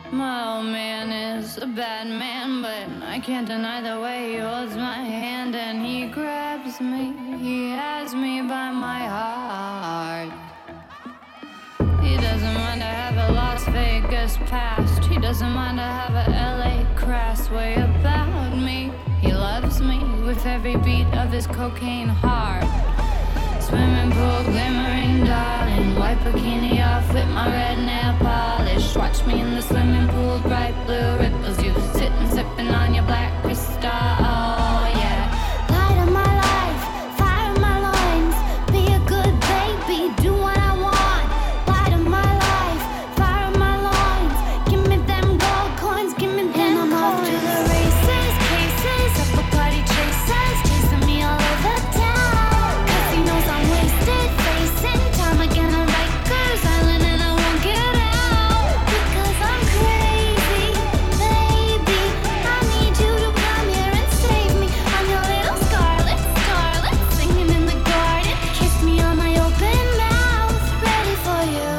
My old man is a bad man, but I can't deny the way he holds my hand and he grabs me. He has me by my heart. He doesn't mind to have a Las Vegas past. He doesn't mind to have a LA crass way about me. He loves me with every beat of his cocaine heart. Swimming pool glimmering, darling. White bikini off with my red nail polish. Watch me in the swimming pool, bright blue ripples. You sitting sipping on your black crystal. Oh yeah. Light of my life, fire of my loins. Be a good baby, do what I want. Light of my life, fire of my loins. Give me them gold coins, give me them coins. And I'm off to the races, cases, up a party chasers, chasing me all over town. I'm wasted, facing time again on Rikers Island, and I won't get out because I'm crazy, baby. I need you to come here and save me. I'm your little scarlet starlet, singing in the garden. Kiss me on my open mouth, ready for you.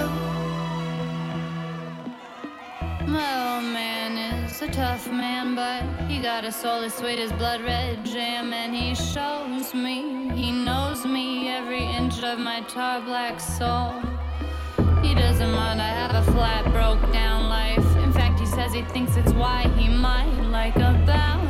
My old man is a tough man, but he got a soul as sweet as blood red jam, and he shows me, he knows me, every inch of my tar black soul. He doesn't mind I have a flat, broke down life. In fact, he says he thinks it's why he might like a bounce.